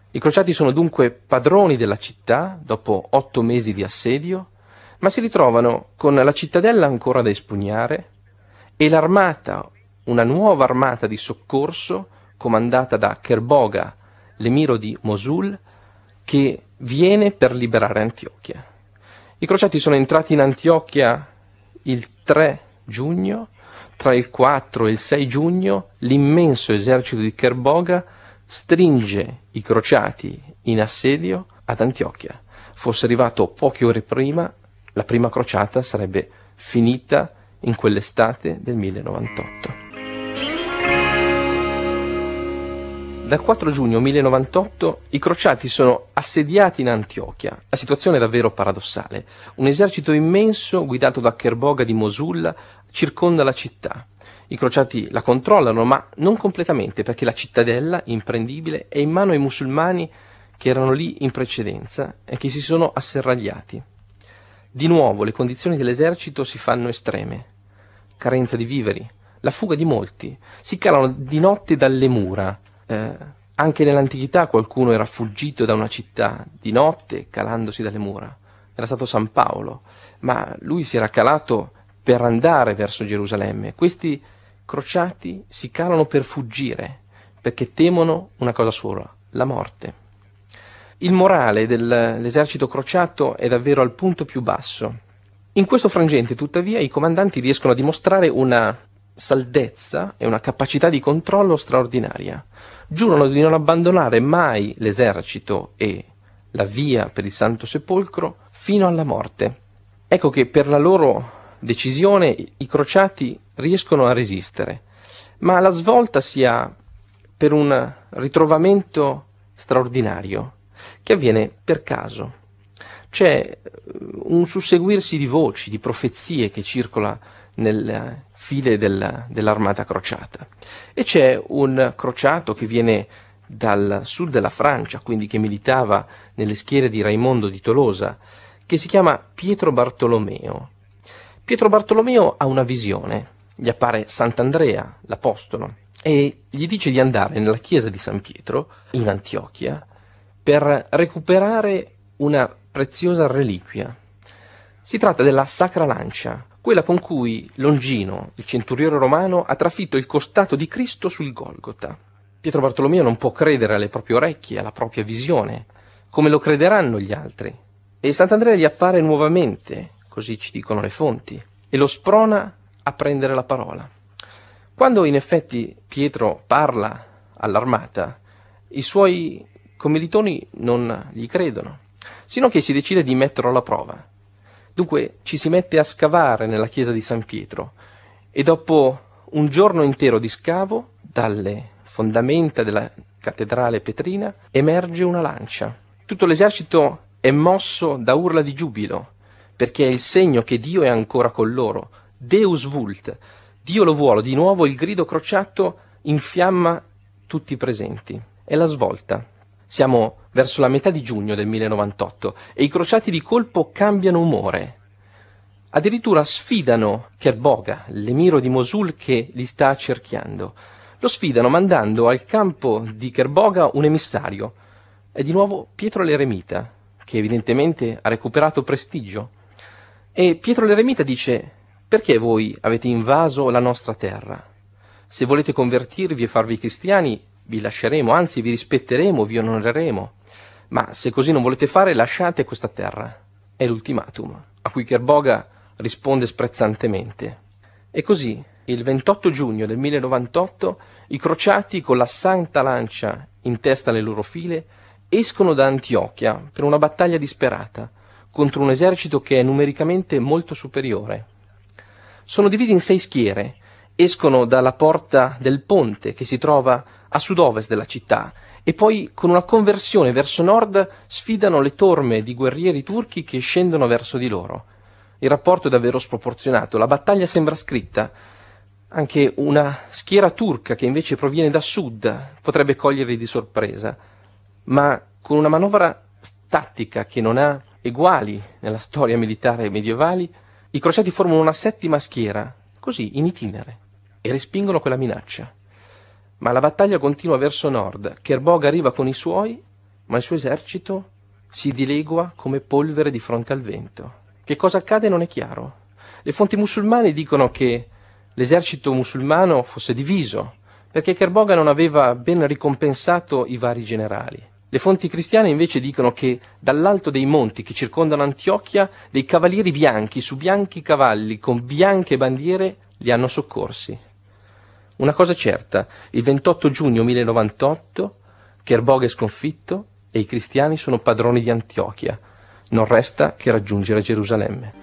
I crociati sono dunque padroni della città dopo 8 mesi di assedio, ma si ritrovano con la cittadella ancora da espugnare e l'armata, una nuova armata di soccorso comandata da Kerboga, l'emiro di Mosul, che viene per liberare Antiochia. I crociati sono entrati in Antiochia il 3 giugno, tra il 4 e il 6 giugno l'immenso esercito di Kerboga stringe i crociati in assedio ad Antiochia. Fosse arrivato poche ore prima, la prima crociata sarebbe finita in quell'estate del 1098. Dal 4 giugno 1098 i crociati sono assediati in Antiochia. La situazione è davvero paradossale. Un esercito immenso guidato da Kerboga di Mosul circonda la città. I crociati la controllano, ma non completamente, perché la cittadella, imprendibile, è in mano ai musulmani che erano lì in precedenza e che si sono asserragliati. Di nuovo le condizioni dell'esercito si fanno estreme. Carenza di viveri, la fuga di molti, si calano di notte dalle mura. Anche nell'antichità qualcuno era fuggito da una città di notte calandosi dalle mura. Era stato San Paolo, ma lui si era calato per andare verso Gerusalemme. Questi crociati si calano per fuggire, perché temono una cosa sola, la morte. Il morale dell'esercito crociato è davvero al punto più basso. In questo frangente, tuttavia, i comandanti riescono a dimostrare una saldezza e una capacità di controllo straordinaria. Giurano di non abbandonare mai l'esercito e la via per il Santo Sepolcro fino alla morte. Ecco che per la loro decisione i crociati riescono a resistere, ma la svolta si ha per un ritrovamento straordinario che avviene per caso. C'è un susseguirsi di voci, di profezie che circola nelle file dell'armata crociata, e c'è un crociato che viene dal sud della Francia, quindi che militava nelle schiere di Raimondo di Tolosa, che si chiama Pietro Bartolomeo. Pietro Bartolomeo ha una visione, gli appare Sant'Andrea, l'apostolo, e gli dice di andare nella chiesa di San Pietro in Antiochia per recuperare una preziosa reliquia. Si tratta della Sacra Lancia, quella con cui Longino, il centurione romano, ha trafitto il costato di Cristo sul Golgota. Pietro Bartolomeo non può credere alle proprie orecchie, alla propria visione, come lo crederanno gli altri. E Sant'Andrea gli appare nuovamente, così ci dicono le fonti, e lo sprona a prendere la parola. Quando in effetti Pietro parla all'armata, i suoi commilitoni non gli credono, sino che si decide di metterlo alla prova. Dunque ci si mette a scavare nella chiesa di San Pietro e dopo un giorno intero di scavo, dalle fondamenta della cattedrale petrina emerge una lancia. Tutto l'esercito è mosso da urla di giubilo, perché è il segno che Dio è ancora con loro. Deus vult, Dio lo vuole. Di nuovo il grido crociato infiamma tutti i presenti. È la svolta. Siamo verso la metà di giugno del 1098 e i crociati di colpo cambiano umore. Addirittura sfidano Kerboga, l'emiro di Mosul che li sta accerchiando. Lo sfidano mandando al campo di Kerboga un emissario. È di nuovo Pietro l'Eremita, che evidentemente ha recuperato prestigio. E Pietro l'Eremita dice: perché voi avete invaso la nostra terra? Se volete convertirvi e farvi cristiani, vi lasceremo, anzi vi rispetteremo, vi onoreremo. Ma se così non volete fare, lasciate questa terra. È l'ultimatum, a cui Kerboga risponde sprezzantemente. E così, il 28 giugno del 1098, i crociati, con la Santa Lancia in testa alle loro file, escono da Antiochia per una battaglia disperata contro un esercito che è numericamente molto superiore. Sono divisi in 6 schiere, escono dalla porta del ponte che si trova a sud-ovest della città e poi con una conversione verso nord sfidano le torme di guerrieri turchi che scendono verso di loro. Il rapporto è davvero sproporzionato, la battaglia sembra scritta. Anche una schiera turca che invece proviene da sud potrebbe coglierli di sorpresa, ma con una manovra tattica che non ha eguali nella storia militare medievali, i crociati formano una 7ª schiera, così in itinere, e respingono quella minaccia. Ma la battaglia continua verso nord. Kerboga arriva con i suoi, ma il suo esercito si dilegua come polvere di fronte al vento. Che cosa accade non è chiaro. Le fonti musulmane dicono che l'esercito musulmano fosse diviso, perché Kerboga non aveva ben ricompensato i vari generali. Le fonti cristiane invece dicono che dall'alto dei monti che circondano Antiochia dei cavalieri bianchi su bianchi cavalli con bianche bandiere li hanno soccorsi. Una cosa è certa, il 28 giugno 1098 Kerboga è sconfitto e i cristiani sono padroni di Antiochia. Non resta che raggiungere Gerusalemme.